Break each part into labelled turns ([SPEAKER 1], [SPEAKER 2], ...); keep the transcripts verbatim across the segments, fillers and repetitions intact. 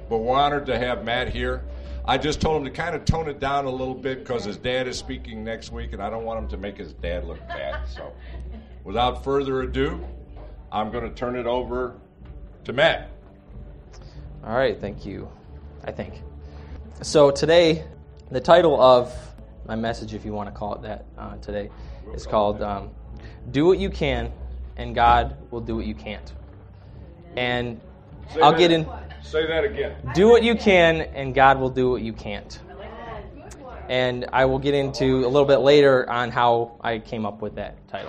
[SPEAKER 1] but we're honored to have Matt here. I just told him to kind of tone it down a little bit because his dad is speaking next week, and I don't want him to make his dad look bad. So without further ado, I'm going to turn it over to Matt.
[SPEAKER 2] All right, thank you, I think. So today, the title of my message, if you want to call it that uh, today, we'll is called um, Do What You Can, and God Will Do What You Can't. And
[SPEAKER 1] say
[SPEAKER 2] I'll
[SPEAKER 1] that,
[SPEAKER 2] get in.
[SPEAKER 1] Say that again.
[SPEAKER 2] Do what you can, and God will do what you can't. And I will get into a little bit later on how I came up with that title.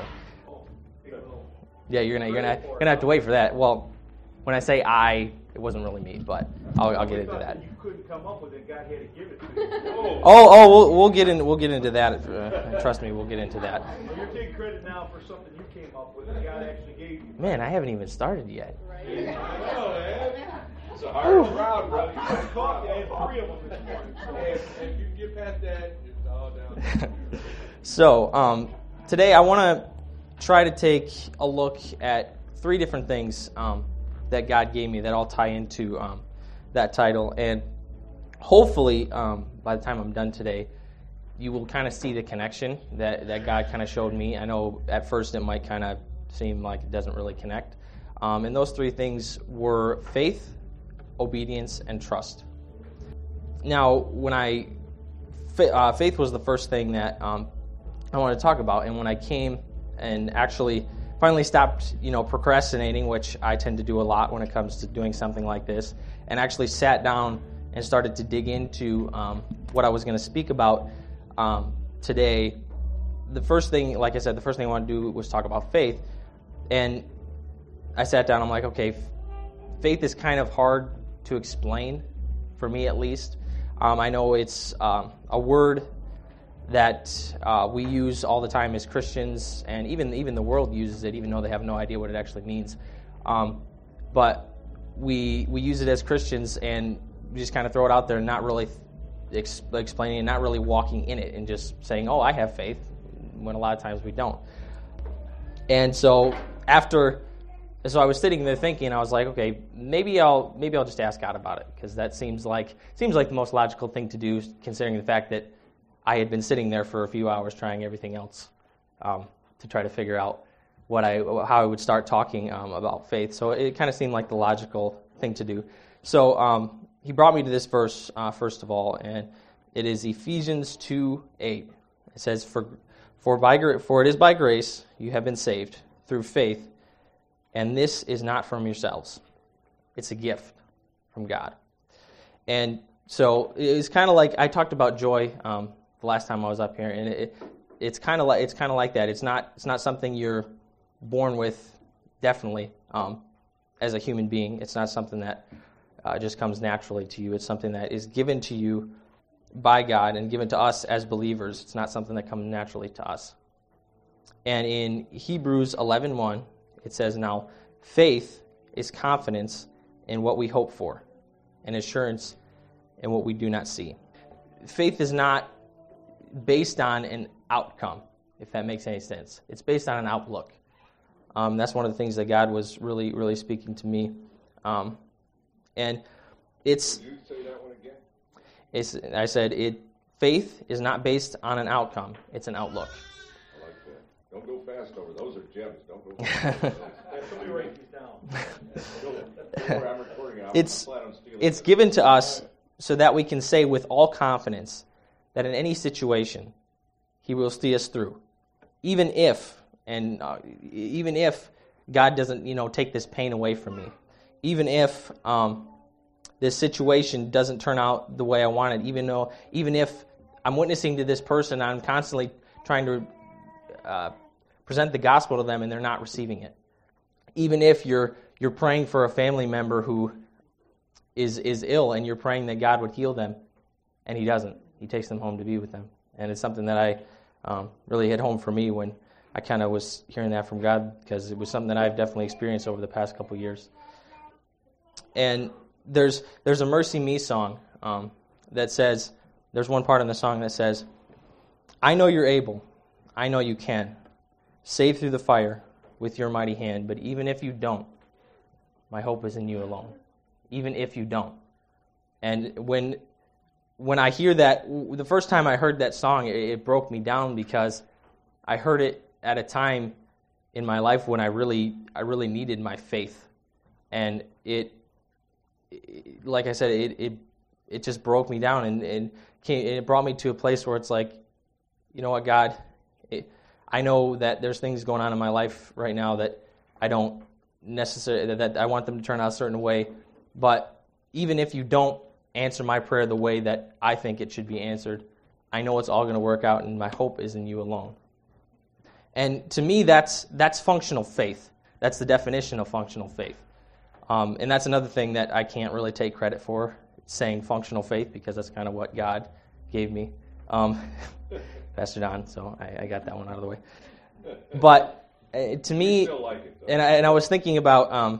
[SPEAKER 2] Yeah, you're gonna you're gonna you're gonna have to wait for that. Well, when I say I, it wasn't really me, but I'll I'll get into that.
[SPEAKER 3] You couldn't come up with it. God had to give it to you.
[SPEAKER 2] Oh, oh, we'll we'll get in we'll get into that. Uh, trust me, we'll get into that.
[SPEAKER 3] You're taking credit now for something you came up with, and God actually gave you.
[SPEAKER 2] Man, I haven't even started yet.
[SPEAKER 3] I know, man. It's a hard crowd, brother. You got coffee. I had three of them this morning. So if, if you get past that, it's all down.
[SPEAKER 2] So um, today I want to try to take a look at three different things um, that God gave me that all tie into um, that title, and hopefully um, by the time I'm done today, you will kind of see the connection that, that God kind of showed me. I know at first it might kind of seem like it doesn't really connect. Um, and those three things were faith, obedience, and trust. Now, when I uh, faith was the first thing that um, I wanted to talk about, and when I came and actually finally stopped, you know, procrastinating, which I tend to do a lot when it comes to doing something like this, and actually sat down and started to dig into um, what I was going to speak about um, today. The first thing, like I said, the first thing I wanted to do was talk about faith, and I sat down. I'm like, okay, faith is kind of hard to explain, for me at least. Um, I know it's um, a word that uh, we use all the time as Christians, and even even the world uses it, even though they have no idea what it actually means. Um, but we we use it as Christians, and we just kind of throw it out there, and not really ex- explaining it, not really walking in it, and just saying, "Oh, I have faith," when a lot of times we don't. And so after. So I was sitting there thinking, I was like, okay, maybe I'll maybe I'll just ask God about it, because that seems like seems like the most logical thing to do, considering the fact that I had been sitting there for a few hours trying everything else um, to try to figure out what I how I would start talking um, about faith. So it kind of seemed like the logical thing to do. So um, he brought me to this verse uh, first of all, and it is Ephesians two eight. It says, "For for by for it is by grace you have been saved through faith. And this is not from yourselves. It's a gift from God." And so it's kind of like I talked about joy um, the last time I was up here, and it, it's kind of like it's kind of like that. It's not it's not something you're born with, definitely, um, as a human being. It's not something that uh, just comes naturally to you. It's something that is given to you by God and given to us as believers. It's not something that comes naturally to us. And in Hebrews eleven one. It says, "Now, faith is confidence in what we hope for, and assurance in what we do not see." Faith is not based on an outcome, if that makes any sense. It's based on an outlook. Um, that's one of the things that God was really, really speaking to me. Um, and it's...
[SPEAKER 1] Did you say that one again?
[SPEAKER 2] It's, I said, it. faith is not based on an outcome. It's an outlook.
[SPEAKER 1] Don't go fast over. Those are gems. Don't go fast.
[SPEAKER 3] Somebody write these down.
[SPEAKER 1] I'm recording. I'm
[SPEAKER 2] it's it's given to us so that we can say with all confidence that in any situation He will see us through, even if and uh, even if God doesn't, you know, take this pain away from me, even if um, this situation doesn't turn out the way I wanted, even though even if I'm witnessing to this person, I'm constantly trying to uh, present the gospel to them and they're not receiving it. Even if you're you're praying for a family member who is is ill and you're praying that God would heal them, and He doesn't. He takes them home to be with them. And it's something that I um, really hit home for me when I kind of was hearing that from God, because it was something that I've definitely experienced over the past couple years. And there's there's a Mercy Me song um, that says, there's one part in the song that says, "I know you're able, I know you can, save through the fire with your mighty hand, but even if you don't, my hope is in you alone." Even if you don't, And when when I hear that, the first time I heard that song, it, it broke me down because I heard it at a time in my life when I really I really needed my faith. And it, it like I said, it it, it just broke me down, and, and came, it brought me to a place where it's like, you know what, God, it, I know that there's things going on in my life right now that I don't necessarily, that, that I want them to turn out a certain way, but even if you don't answer my prayer the way that I think it should be answered, I know it's all going to work out, and my hope is in you alone. And to me, that's that's functional faith. That's the definition of functional faith. Um, and that's another thing that I can't really take credit for, saying functional faith, because that's kind of what God gave me, um, Pastor Don, so I, I got that one out of the way. But uh, to me,
[SPEAKER 3] still like it, though.
[SPEAKER 2] and, I, and I was thinking about um,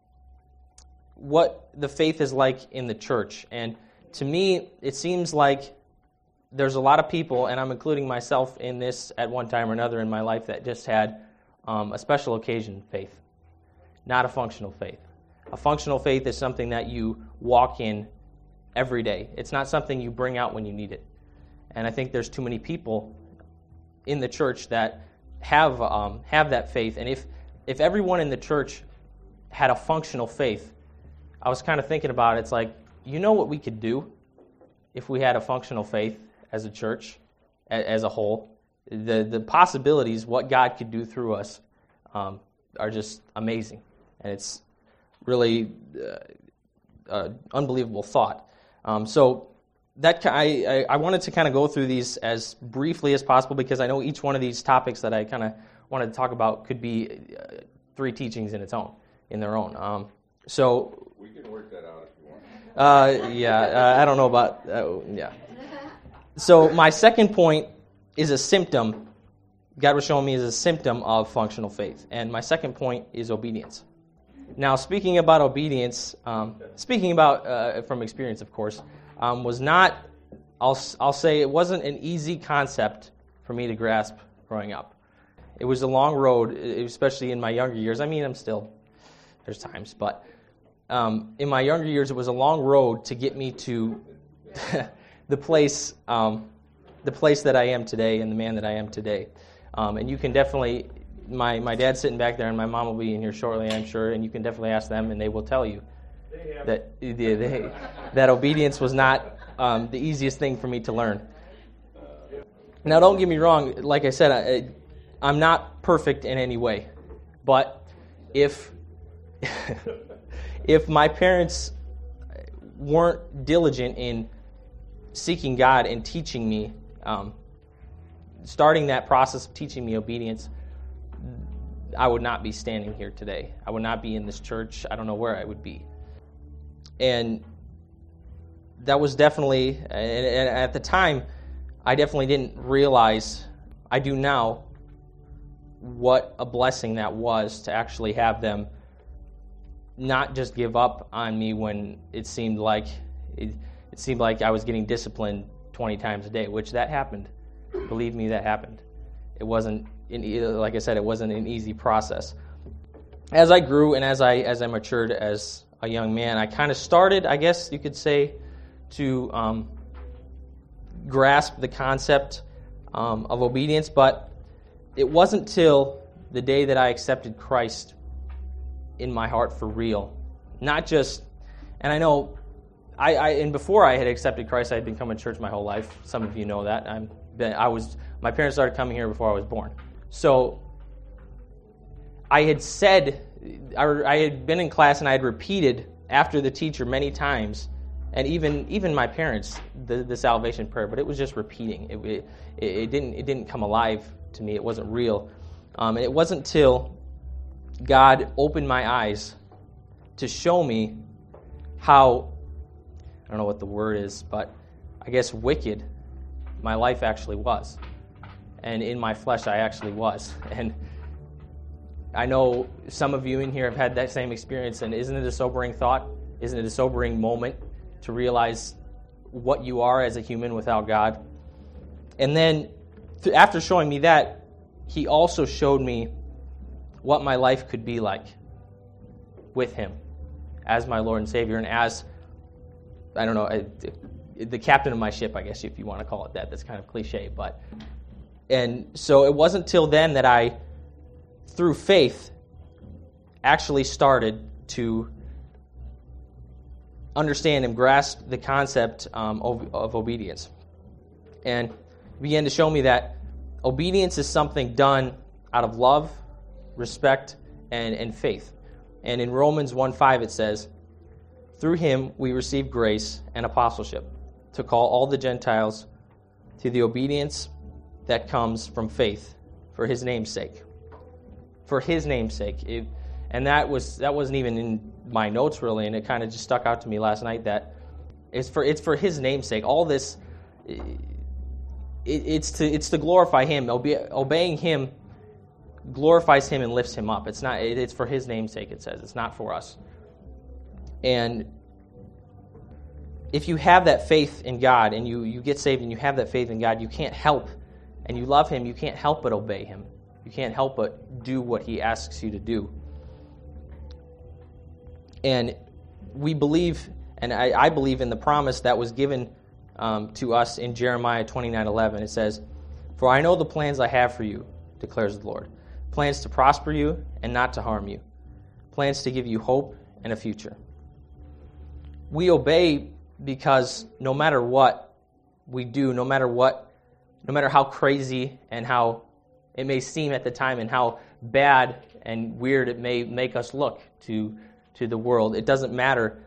[SPEAKER 2] what the faith is like in the church. And to me, it seems like there's a lot of people, and I'm including myself in this at one time or another in my life, that just had um, a special occasion faith, not a functional faith. A functional faith is something that you walk in every day. It's not something you bring out when you need it. And I think there's too many people in the church that have um, have that faith. And if if everyone in the church had a functional faith, I was kind of thinking about it. It's like, you know what we could do if we had a functional faith as a church, as a whole? The the possibilities, what God could do through us, um, are just amazing. And it's really uh, uh, unbelievable thought. Um, so that I, I, I wanted to kind of go through these as briefly as possible, because I know each one of these topics that I kind of wanted to talk about could be uh, three teachings in its own, in their own. Um, so
[SPEAKER 1] We can work that out if you want.
[SPEAKER 2] uh, yeah, uh, I don't know about uh, yeah. So my second point is a symptom. God was showing me is a symptom of functional faith, and my second point is obedience. Now, speaking about obedience, um, speaking about uh, from experience, of course, um, was not, I'll, I'll say it wasn't an easy concept for me to grasp growing up. It was a long road, especially in my younger years. I mean, I'm still, there's times, but um, in my younger years, it was a long road to get me to the place, um, the place that I am today and the man that I am today. Um, and you can definitely... My my dad's sitting back there, and my mom will be in here shortly, I'm sure, and you can definitely ask them, and they will tell you that they, they, that obedience was not um, the easiest thing for me to learn. Now, don't get me wrong. Like I said, I, I'm not perfect in any way, but if if my parents weren't diligent in seeking God and teaching me, um, starting that process of teaching me obedience, I would not be standing here today. I would not be in this church. I don't know where I would be. And that was definitely, and, and at the time, I definitely didn't realize, I do now, what a blessing that was to actually have them not just give up on me when it seemed like it, it seemed like I was getting disciplined twenty times a day, which that happened. Believe me, that happened. It wasn't, in, like I said, it wasn't an easy process. As I grew and as I as I matured as a young man, I kind of started, I guess you could say, to um, grasp the concept um, of obedience, but it wasn't till the day that I accepted Christ in my heart for real. Not just, and I know, I, I and before I had accepted Christ, I had been coming to church my whole life. Some of you know that. I'm, I was, my parents started coming here before I was born. So I had said, I, I had been in class and I had repeated after the teacher many times, and even even my parents, the, the salvation prayer, but it was just repeating. It, it, it didn't it didn't come alive to me. It wasn't real. Um, and it wasn't till God opened my eyes to show me how, I don't know what the word is, but I guess wicked my life actually was. And in my flesh I actually was. And I know some of you in here have had that same experience, and isn't it a sobering thought? Isn't it a sobering moment to realize what you are as a human without God? And then th- after showing me that, He also showed me what my life could be like with Him as my Lord and Savior, and as I don't know, I, the captain of my ship, I guess, if you want to call it that. That's kind of cliche, but and so it wasn't till then that I, through faith, actually started to understand and grasp the concept um, of, of obedience, and began to show me that obedience is something done out of love, respect, and, and faith. And in Romans one five it says, "Through him we receive grace and apostleship to call all the Gentiles to the obedience that comes from faith for his name's sake." For his name's sake. It, and that was that wasn't even in my notes really, and it kind of just stuck out to me last night that it's for it's for his name's sake. All this, it, it's to it's to glorify him. Obe, obeying him glorifies him and lifts him up. It's not. It, it's for his name's sake. It says it's not for us. And if you have that faith in God, and you, you get saved and you have that faith in God, you can't help, and you love him, you can't help but obey him. You can't help but do what he asks you to do. And we believe, and I, I believe in the promise that was given um, to us in Jeremiah twenty-nine eleven. It says, "For I know the plans I have for you, declares the Lord. Plans to prosper you and not to harm you. Plans to give you hope and a future." We obey because no matter what we do, no matter what, no matter how crazy and how it may seem at the time and how bad and weird it may make us look to, to the world, it doesn't matter.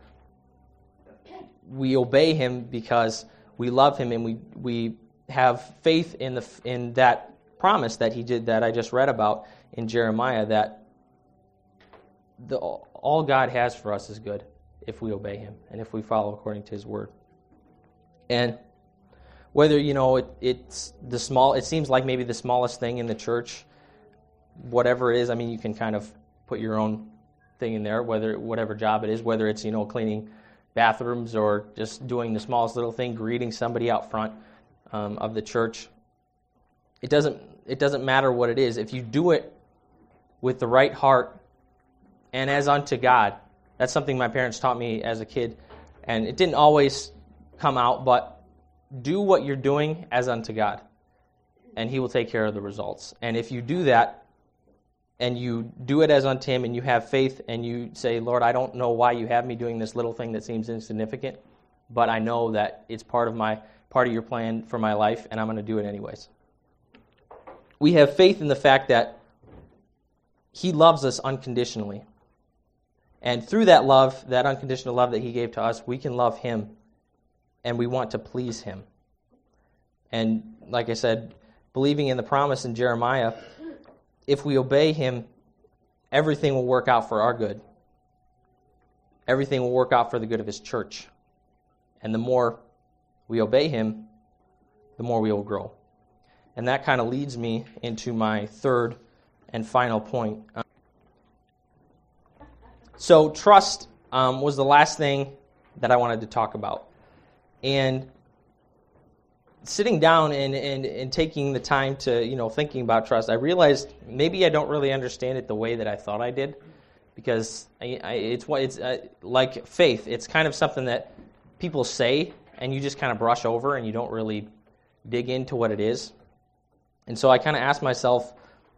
[SPEAKER 2] We obey him because we love him, and we we have faith in the in that promise that he did, that I just read about in Jeremiah, that the all God has for us is good if we obey him and if we follow according to his word. And whether, you know, it, it's the small, it seems like maybe the smallest thing in the church, whatever it is, I mean, you can kind of put your own thing in there, whether whatever job it is, whether it's, you know, cleaning bathrooms or just doing the smallest little thing, greeting somebody out front um, of the church. It doesn't it doesn't matter what it is. If you do it with the right heart and as unto God, that's something my parents taught me as a kid, and it didn't always come out, but do what you're doing as unto God, and he will take care of the results. And if you do that, and you do it as unto him, and you have faith, and you say, "Lord, I don't know why you have me doing this little thing that seems insignificant, but I know that it's part of my part of your plan for my life, and I'm going to do it anyways." We have faith in the fact that he loves us unconditionally. And through that love, that unconditional love that he gave to us, we can love him, and we want to please him. And like I said, believing in the promise in Jeremiah, if we obey him, everything will work out for our good. Everything will work out for the good of his church. And the more we obey him, the more we will grow. And that kind of leads me into my third and final point. So trust um, was the last thing that I wanted to talk about. And sitting down and, and, and taking the time to, you know, thinking about trust, I realized maybe I don't really understand it the way that I thought I did, because I, I, it's what it's uh, like faith. It's kind of something that people say and you just kind of brush over and you don't really dig into what it is. And so I kind of asked myself,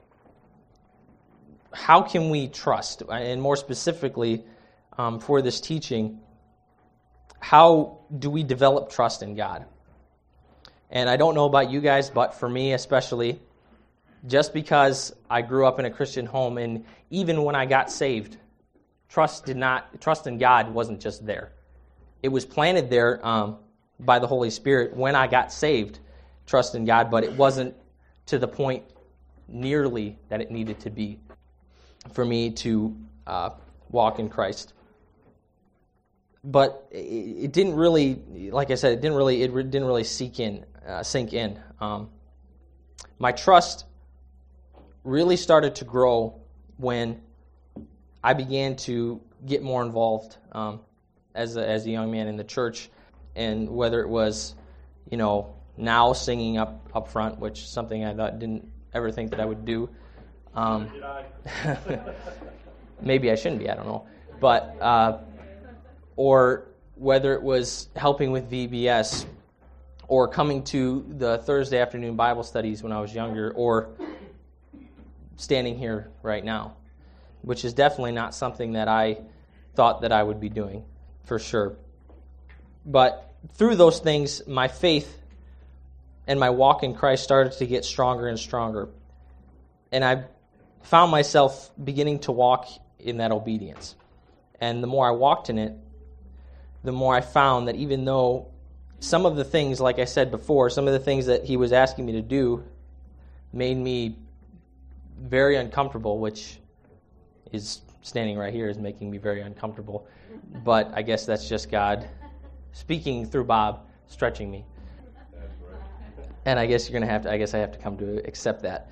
[SPEAKER 2] how can we trust? And more specifically, um, for this teaching, how do we develop trust in God? And I don't know about you guys, but for me especially, just because I grew up in a Christian home, and even when I got saved, trust did not trust in God wasn't just there. It was planted there um, by the Holy Spirit when I got saved, trust in God, but it wasn't to the point nearly that it needed to be for me to uh, walk in Christ. But it, it didn't really, like I said, it didn't really, it didn't really sink in. Uh, sink in. Um, my trust really started to grow when I began to get more involved um, as a, as a young man in the church, and whether it was, you know, now singing up up front, which is something I thought, didn't ever think that I would do. Um,
[SPEAKER 3] Did I?
[SPEAKER 2] maybe I shouldn't be, I don't know. But, uh, or whether it was helping with V B S or coming to the Thursday afternoon Bible studies when I was younger, or standing here right now, which is definitely not something that I thought that I would be doing, for sure. But through those things, my faith and my walk in Christ started to get stronger and stronger. And I found myself beginning to walk in that obedience. And the more I walked in it, the more I found that even though some of the things, like I said before, some of the things that he was asking me to do made me very uncomfortable, which is standing right here is making me very uncomfortable. But I guess that's just God speaking through Bob, stretching me. And I guess you're gonna have to. I guess I have to come to accept that.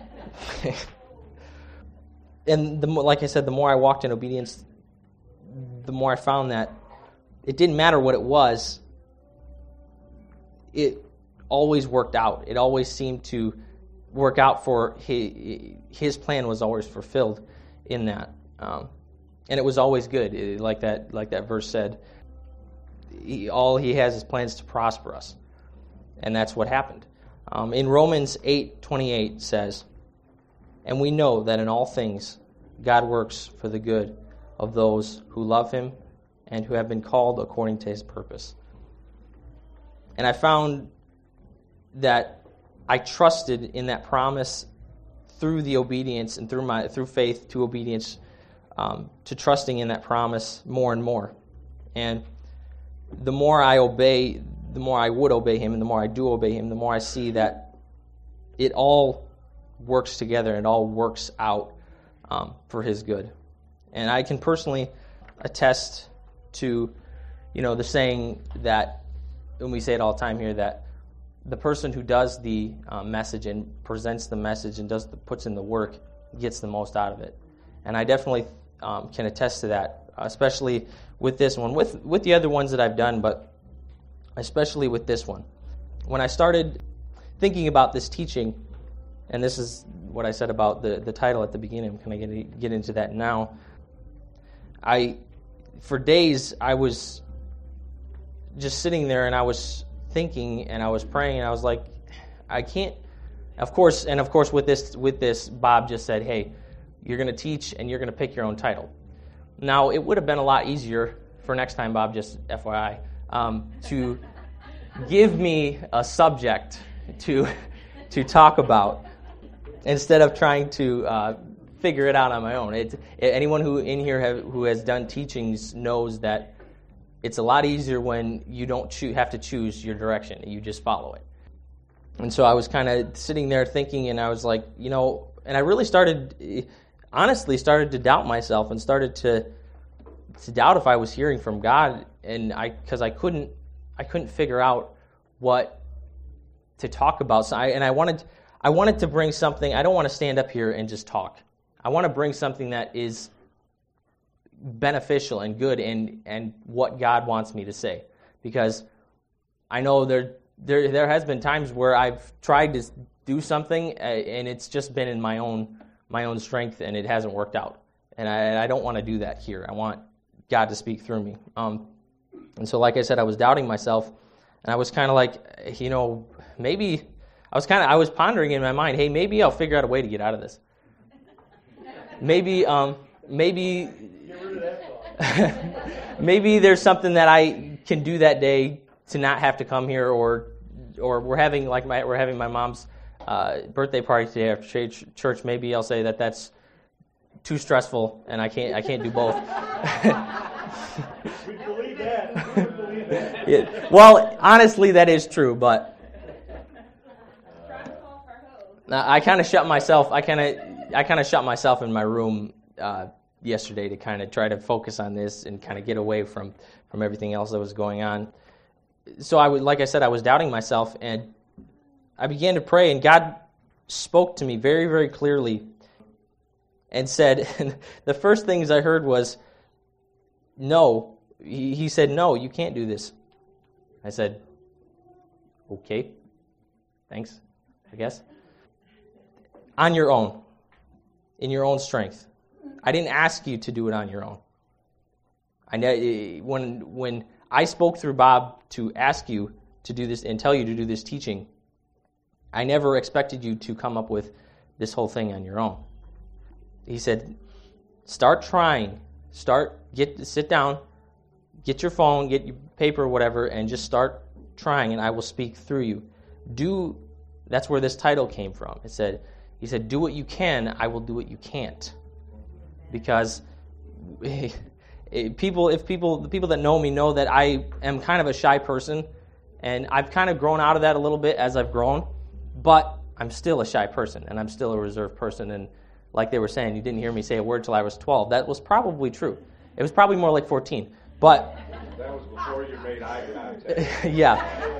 [SPEAKER 2] And the more, like I said, the more I walked in obedience, the more I found that it didn't matter what it was. It always worked out. It always seemed to work out for his, his plan was always fulfilled in that, um, and it was always good. It, like that, like that verse said, he, all he has is plans to prosper us, and that's what happened. Um, in Romans eight twenty-eight says, "And we know that in all things God works for the good of those who love Him and who have been called according to His purpose." And I found that I trusted in that promise through the obedience and through my through faith to obedience, um, to trusting in that promise more and more. And the more I obey, the more I would obey Him, and the more I do obey Him, the more I see that it all works together, it all works out um, for His good. And I can personally attest to, you know, the saying that, and we say it all the time here, that the person who does the um, message and presents the message and does the, puts in the work gets the most out of it. And I definitely um, can attest to that, especially with this one, with with the other ones that I've done, but especially with this one. When I started thinking about this teaching, and this is what I said about the, the title at the beginning, can I get, get into that now? I, for days, I was just sitting there and I was thinking and I was praying and I was like, I can't, of course, and of course with this, with this, Bob just said, hey, you're going to teach and you're going to pick your own title. Now, it would have been a lot easier for next time, Bob, just F Y I, um, to give me a subject to to talk about instead of trying to uh, figure it out on my own. It, anyone who in here have, who has done teachings knows that it's a lot easier when you don't choo- have to choose your direction. You just follow it. And so I was kind of sitting there thinking, and I was like, you know, and I really started, honestly started to doubt myself and started to to doubt if I was hearing from God, and I because I couldn't I couldn't figure out what to talk about. So I, and I wanted I wanted to bring something. I don't want to stand up here and just talk. I want to bring something that is beneficial and good and and what God wants me to say, because I know there there there has been times where I've tried to do something and it's just been in my own my own strength and it hasn't worked out, and I, I don't want to do that here. I want God to speak through me. Um, and so, like I said, I was doubting myself, and I was kind of like, you know, maybe I was kind of I was pondering in my mind, hey, maybe I'll figure out a way to get out of this. Maybe, um, maybe,
[SPEAKER 3] Get rid of that thought.
[SPEAKER 2] maybe there's something that I can do that day to not have to come here, or, or we're having like my we're having my mom's uh, birthday party today after church. Church. Maybe I'll say that that's too stressful, and I can't I can't do both.
[SPEAKER 3] We believe that. We believe that.
[SPEAKER 2] Yeah. Well, honestly, that is true, but I kind of shut myself. I kind of I kind of shut myself in my room uh, yesterday to kind of try to focus on this and kind of get away from, from everything else that was going on. So I would, like I said, I was doubting myself, and I began to pray, and God spoke to me very, very clearly, and said, and the first things I heard was, "No." He, he said, "No, you can't do this." I said, "Okay, thanks, I guess." On your own, in your own strength. I didn't ask you to do it on your own. I know when when I spoke through Bob to ask you to do this and tell you to do this teaching. I never expected you to come up with this whole thing on your own. He said, start trying. Start, get, sit down, get your phone, get your paper, whatever, and just start trying, and I will speak through you. Do, that's where this title came from. It said, he said, do what you can, I will do what you can't. Because people, if people, the people that know me know that I am kind of a shy person, and I've kind of grown out of that a little bit as I've grown, but I'm still a shy person, and I'm still a reserved person, and like they were saying, you didn't hear me say a word till I was twelve. That was probably true. It was probably more like fourteen. But
[SPEAKER 1] that was before you made eye contact.
[SPEAKER 2] Yeah.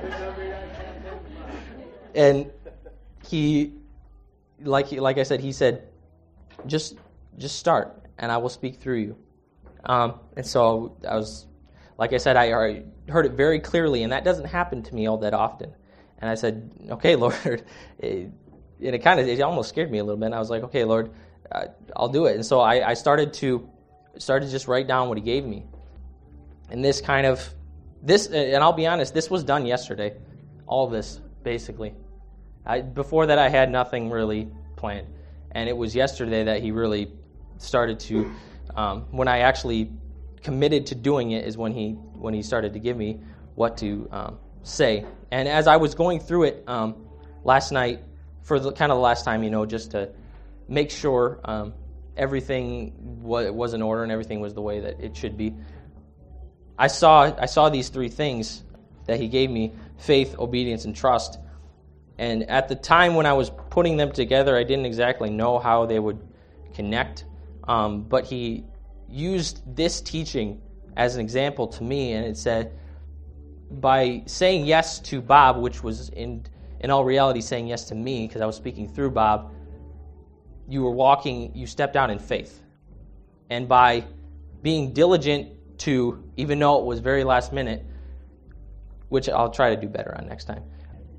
[SPEAKER 2] And he, like like I said, he said, just just start, and I will speak through you. Um, and so I was, like I said, I heard it very clearly, and that doesn't happen to me all that often. And I said, okay, Lord. It, and it kind of, it almost scared me a little bit. And I was like, okay, Lord, uh, I'll do it. And so I, I started to, started to just write down what he gave me. And this kind of, this, and I'll be honest, this was done yesterday. All of this, basically. I, before that, I had nothing really planned. And it was yesterday that he really started to, um, when I actually committed to doing it is when he, when he started to give me what to um, say. And as I was going through it um, last night, for the kind of the last time, you know, just to make sure um, everything was, was in order and everything was the way that it should be, I saw I saw these three things that he gave me: faith, obedience, and trust. And at the time when I was putting them together, I didn't exactly know how they would connect. Um, but he used this teaching as an example to me, and it said, by saying yes to Bob, which was in in all reality saying yes to me, because I was speaking through Bob, you were walking, you stepped out in faith. And by being diligent to, even though it was very last minute, which I'll try to do better on next time,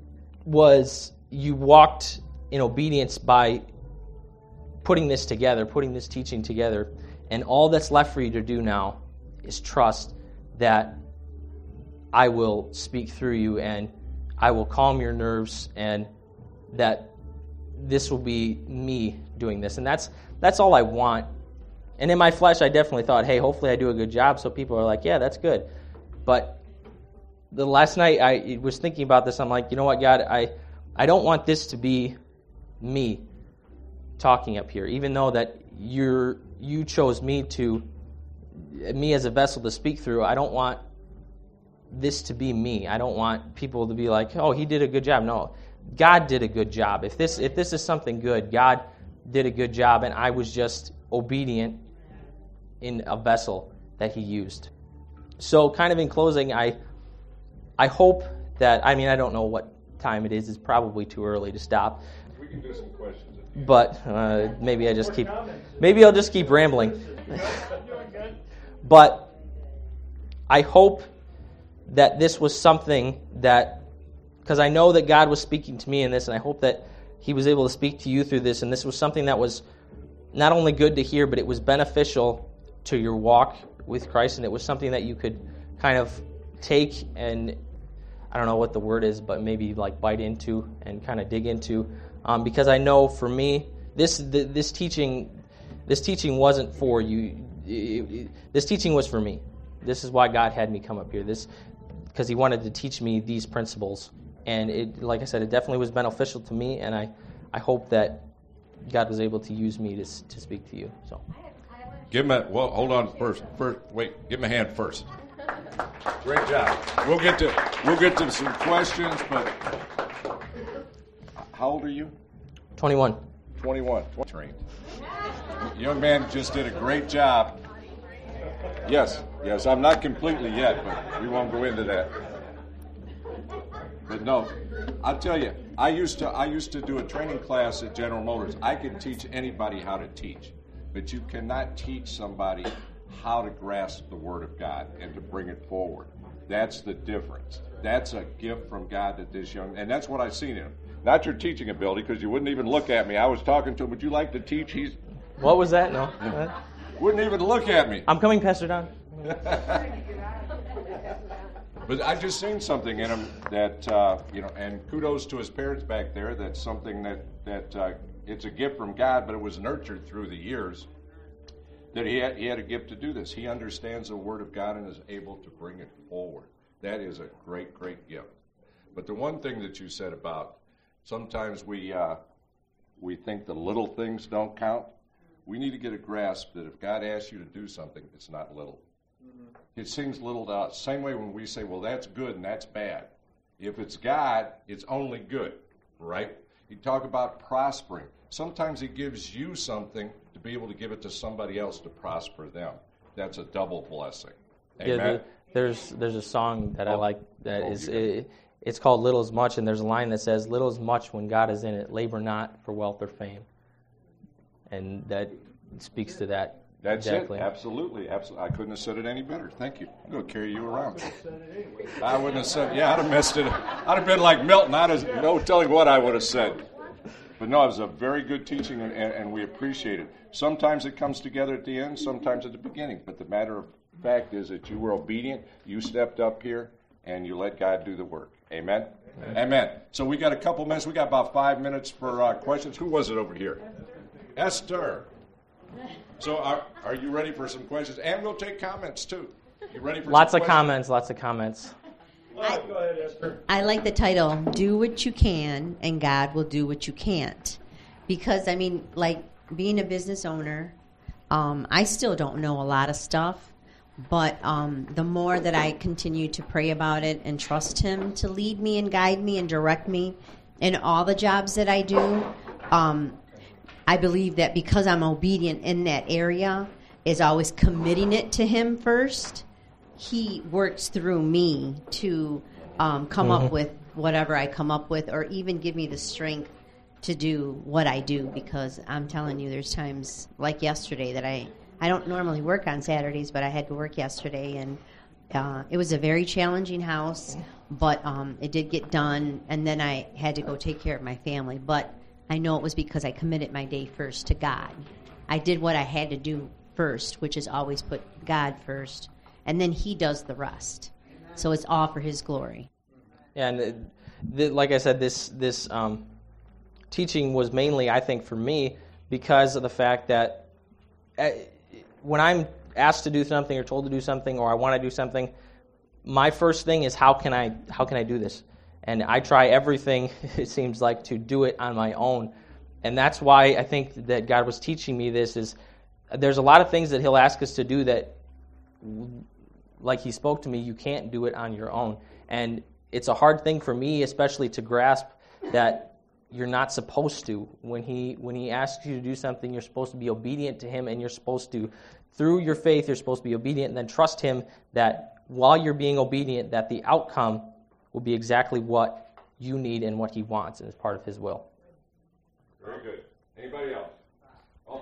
[SPEAKER 2] was you walked in obedience by putting this together, putting this teaching together, and all that's left for you to do now is trust that I will speak through you and I will calm your nerves, and that this will be me doing this. And that's that's all I want. And in my flesh, I definitely thought, hey, hopefully I do a good job so people are like, yeah, that's good. But the last night I was thinking about this. I'm like, you know what, God, I, I don't want this to be me talking up here, even though that you're you chose me to, me as a vessel to speak through. I don't want this to be me. I don't want people to be like, oh, he did a good job. No, God did a good job. If this if this is something good, God did a good job, and I was just obedient in a vessel that he used. So kind of in closing, I I hope that, I mean, I don't know what time it is. It's probably too early to stop.
[SPEAKER 1] We can do some questions.
[SPEAKER 2] But uh, maybe I just keep, maybe I'll just keep rambling. But I hope that this was something that, because I know that God was speaking to me in this, and I hope that he was able to speak to you through this, and this was something that was not only good to hear, but it was beneficial to your walk with Christ, and it was something that you could kind of take and, I don't know what the word is, but maybe like bite into and kind of dig into, um, because I know for me, this the, this teaching, this teaching wasn't for you. It, it, this teaching was for me. This is why God had me come up here. This because he wanted to teach me these principles, and it, like I said, it definitely was beneficial to me, and I, I hope that God was able to use me to to speak to you. So,
[SPEAKER 1] give him a well. Hold on first. First, wait. Give him a hand first. Great job. We'll get to we'll get to some questions, but how old are you?
[SPEAKER 2] twenty-one.
[SPEAKER 1] twenty-one. Trained. Young man just did a great job. Yes, yes. I'm not completely yet, but we won't go into that. But no, I'll tell you. I used to I used to do a training class at General Motors. I could teach anybody how to teach, but you cannot teach somebody how to grasp the Word of God and to bring it forward. That's the difference. That's a gift from God that this young, and that's what I've seen in him. Not your teaching ability, because you wouldn't even look at me. I was talking to him, would you like to teach? He's
[SPEAKER 2] What was that? No.
[SPEAKER 1] Wouldn't even look at me.
[SPEAKER 2] I'm coming, Pastor Don.
[SPEAKER 1] But I just seen something in him that, uh, you know, and kudos to his parents back there. That's something that, that uh, it's a gift from God, but it was nurtured through the years. That he had, he had a gift to do this. He understands the Word of God and is able to bring it forward. That is a great, great gift. But the one thing that you said about sometimes we uh, we think the little things don't count. We need to get a grasp that if God asks you to do something, it's not little. Mm-hmm. It seems little to us. Same way when we say, well, that's good and that's bad. If it's God, it's only good, right? You talk about prospering. Sometimes he gives you something to be able to give it to somebody else to prosper them. That's a double blessing. Amen?
[SPEAKER 2] Yeah, the, there's there's a song that oh. I like that oh, is it, it's called Little as Much, and there's a line that says, little as much when God is in it, labor not for wealth or fame. And that speaks to that.
[SPEAKER 1] That's
[SPEAKER 2] exactly.
[SPEAKER 1] it. Absolutely. Absolutely. I couldn't have said it any better. Thank you. I'm going to carry you around. I wouldn't have said, yeah, I'd have messed it up. I'd have been like Milton. I'd have no telling what I would have said. But no, it was a very good teaching, and, and, and we appreciate it. Sometimes it comes together at the end, sometimes at the beginning. But the matter of fact is that you were obedient, you stepped up here, and you let God do the work. Amen? Amen. Amen. So we got a couple minutes. We got about five minutes for uh, questions. Who was it over here? Esther. So are, are you ready for some questions? And we'll take comments, too. You ready for
[SPEAKER 2] lots
[SPEAKER 1] some
[SPEAKER 2] of
[SPEAKER 1] questions?
[SPEAKER 2] comments, lots of comments.
[SPEAKER 3] I, Go ahead, Esther.
[SPEAKER 4] I like the title, Do What You Can, and God Will Do What You Can't. Because, I mean, like, being a business owner, um, I still don't know a lot of stuff. But um, the more that I continue to pray about it and trust Him to lead me and guide me and direct me in all the jobs that I do, um, I believe that because I'm obedient in that area, is always committing it to Him first, He works through me to um, come mm-hmm. up with whatever I come up with, or even give me the strength to do what I do. Because I'm telling you, there's times like yesterday that I, I don't normally work on Saturdays, but I had to work yesterday, and uh, it was a very challenging house, but um, it did get done, and then I had to go take care of my family. But I know it was because I committed my day first to God. I did what I had to do first, which is always put God first, and then He does the rest. So it's all for His glory.
[SPEAKER 2] Yeah, and it, the, like I said, this this um, teaching was mainly, I think, for me because of the fact that uh, when I'm asked to do something or told to do something or I want to do something, my first thing is how can I how can I do this? And I try everything, it seems like, to do it on my own. And that's why I think that God was teaching me this is there's a lot of things that He'll ask us to do that, like He spoke to me, you can't do it on your own. And it's a hard thing for me, especially to grasp that you're not supposed to. When He when He asks you to do something, you're supposed to be obedient to Him, and you're supposed to, through your faith, you're supposed to be obedient and then trust Him that while you're being obedient, that the outcome will be exactly what you need and what He wants, and is part of His will.
[SPEAKER 1] Very good. Anybody else? Oh.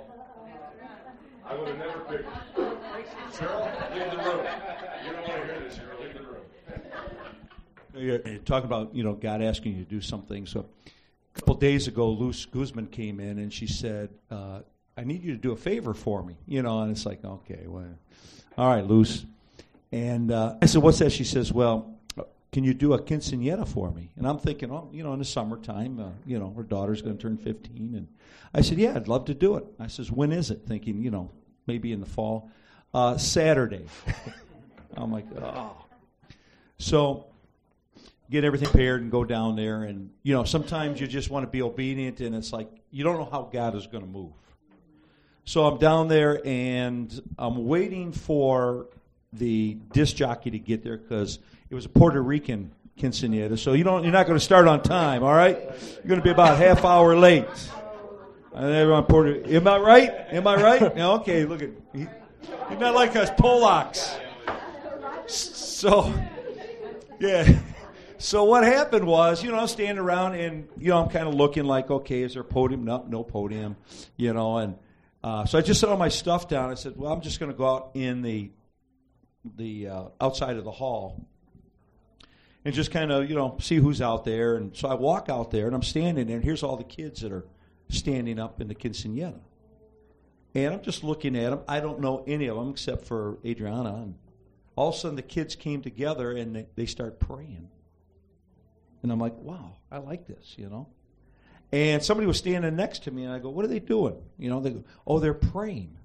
[SPEAKER 1] I would have never picked Cheryl, leave the room. You don't want to hear this, Cheryl. Leave the room.
[SPEAKER 5] You're talking about, you know, God asking you to do something. So a couple days ago, Luz Guzman came in and she said, uh, I need you to do a favor for me. You know, and it's like, okay, well, all right, Luz. And uh, I said, what's that? She says, well, can you do a quinceañera for me? And I'm thinking, oh, you know, in the summertime, uh, you know, her daughter's going to turn fifteen. And I said, yeah, I'd love to do it. I says, when is it? Thinking, you know, maybe in the fall. Uh, Saturday. I'm like, oh. So get everything prepared and go down there. And, you know, sometimes you just want to be obedient, and it's like you don't know how God is going to move. So I'm down there, and I'm waiting for the disc jockey to get there because it was a Puerto Rican quinceañera. So you don't, you're not going to start on time, all right? You're going to be about a half hour late. And everyone Puerto, am I right? Am I right? Yeah, okay, look at, he, he's not like us Polacks. So, yeah. So what happened was, you know, I'm standing around and, you know, I'm kind of looking like, okay, is there a podium? No, no podium, you know. And uh, so I just set all my stuff down. I said, well, I'm just going to go out in the the uh, outside of the hall and just kind of, you know, see who's out there. And so I walk out there, and I'm standing there, and here's all the kids that are standing up in the quinceañera. And I'm just looking at them. I don't know any of them except for Adriana. And all of a sudden the kids came together and they, they start praying. And I'm like, wow, I like this, you know. And somebody was standing next to me, and I go, what are they doing? You know, they go, oh, they're praying.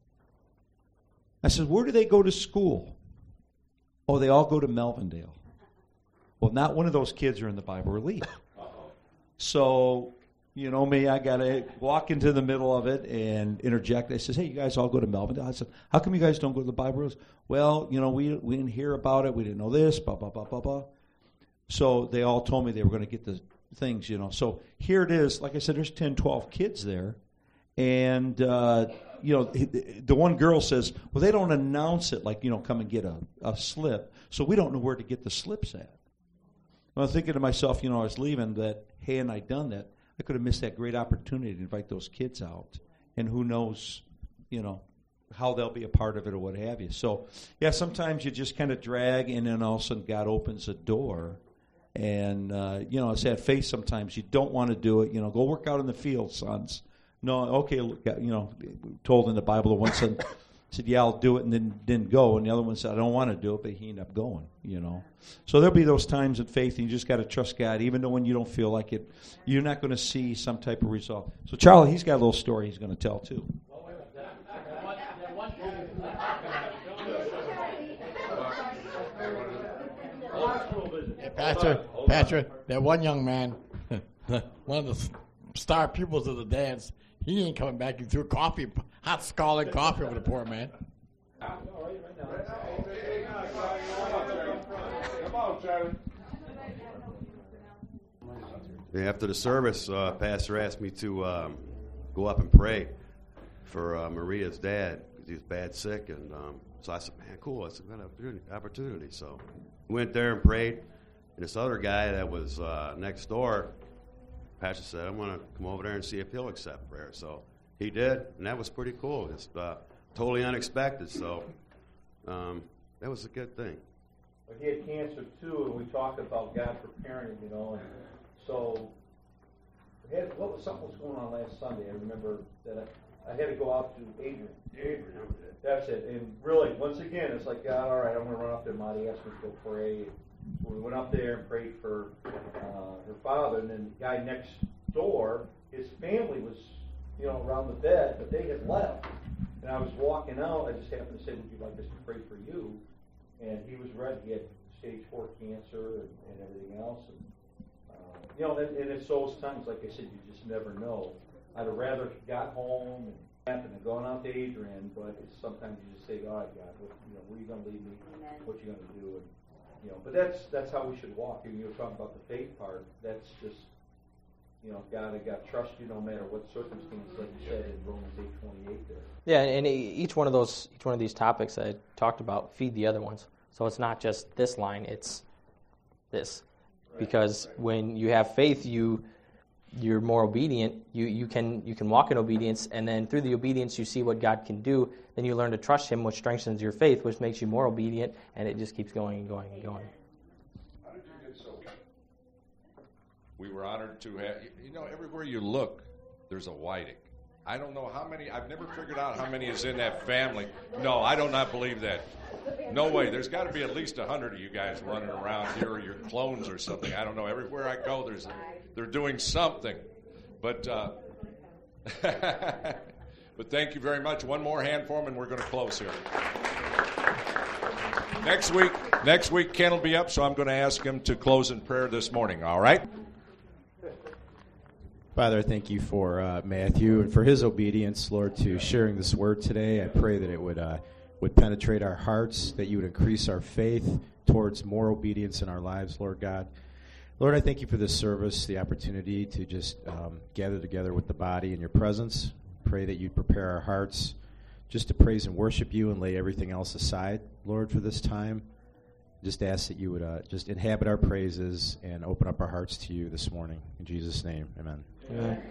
[SPEAKER 5] I said, where do they go to school? Oh, they all go to Melvindale. Well, not one of those kids are in the Bible Relief. So, you know me, I got to walk into the middle of it and interject. I says, hey, you guys all go to Melvindale? I said, how come you guys don't go to the Bible Relief? Well, you know, we we didn't hear about it. We didn't know this, blah, blah, blah, blah, blah. So they all told me they were going to get the things, you know. So here it is. Like I said, there's ten, twelve kids there. And, uh, you know, the one girl says, well, they don't announce it like, you know, come and get a, a slip. So we don't know where to get the slips at. I was thinking to myself, you know, I was leaving that, hey, and I done that, I could have missed that great opportunity to invite those kids out. And who knows, you know, how they'll be a part of it or what have you. So, yeah, sometimes you just kind of drag, and then all of a sudden God opens a door. And, uh, you know, it's that faith sometimes. You don't want to do it. You know, go work out in the field, sons. No, okay, look, you know, told in the Bible, the one son said, yeah, I'll do it, and then didn't go. And the other one said, I don't want to do it, but he ended up going, you know. So there'll be those times in faith, and you just got to trust God, even though when you don't feel like it, you're not going to see some type of result. So Charlie, he's got a little story he's going to tell, too.
[SPEAKER 6] Hey, Pastor, Pastor, that one young man, one of the star pupils of the dance, he ain't coming back. He threw coffee, hot scalding coffee over the poor man.
[SPEAKER 3] Come on, Charlie.
[SPEAKER 7] After the service, uh, Pastor asked me to um, go up and pray for uh, Maria's dad because he was bad sick. And um, so I said, man, cool, that's a good opportunity. So went there and prayed. And this other guy that was uh, next door, Pastor said, I'm going to come over there and see if he'll accept prayer. So he did, and that was pretty cool. It's uh, totally unexpected, so um, that was a good thing.
[SPEAKER 5] But he had cancer, too, and we talked about God preparing him, you know. And so we had, what was something was going on last Sunday. I remember that I, I had to go out to Adrian.
[SPEAKER 7] Adrian,
[SPEAKER 5] That's it. And really, once again, it's like, God, all right, I'm going to run up there. Monty asked me to go pray. So we went up there and prayed for uh, her father, and then the guy next door, his family was, you know, around the bed, but they had left. And I was walking out. I just happened to say, would you like us to pray for you? And he was ready. He had stage four cancer and, and everything else. And, uh, you know, and, and it's those times, like I said, you just never know. I'd have rather got home and happened to gone out to Adrian, but it's sometimes you just say, all right, God, what, you know, where are you going to lead me?
[SPEAKER 4] Amen.
[SPEAKER 5] What you going to do? And, you know, but that's that's how we should walk. And you were talking about the faith part. That's just, you know, God, I got to trust you no matter what circumstance, like you said in Romans eight twenty-eight there.
[SPEAKER 2] Yeah, and each one of those, each one of these topics I talked about feed the other ones. So it's not just this line; it's this. Right. Because right. when you have faith, you you're more obedient. You you can you can walk in obedience, and then through the obedience, you see what God can do. Then you learn to trust Him, which strengthens your faith, which makes you more obedient, and it just keeps going and going and going.
[SPEAKER 1] How did you get so? We were honored to have. You know, everywhere you look, there's a Whiting. I don't know how many. I've never figured out how many is in that family. No, I do not believe that. No way. There's got to be at least a hundred of you guys running around here, or your clones or something. I don't know. Everywhere I go, there's a, they're doing something. But uh, but thank you very much. One more hand for him, and we're going to close here. Next week, next week Ken will be up, so I'm going to ask him to close in prayer this morning. All right.
[SPEAKER 8] Father, I thank you for uh, Matthew and for his obedience, Lord, to sharing this word today. I pray that it would uh, would penetrate our hearts, that you would increase our faith towards more obedience in our lives, Lord God. Lord, I thank you for this service, the opportunity to just um, gather together with the body in your presence. Pray that you'd prepare our hearts just to praise and worship you and lay everything else aside, Lord, for this time. Just ask that you would uh, just inhabit our praises and open up our hearts to you this morning. In Jesus' name, amen.
[SPEAKER 2] Amen.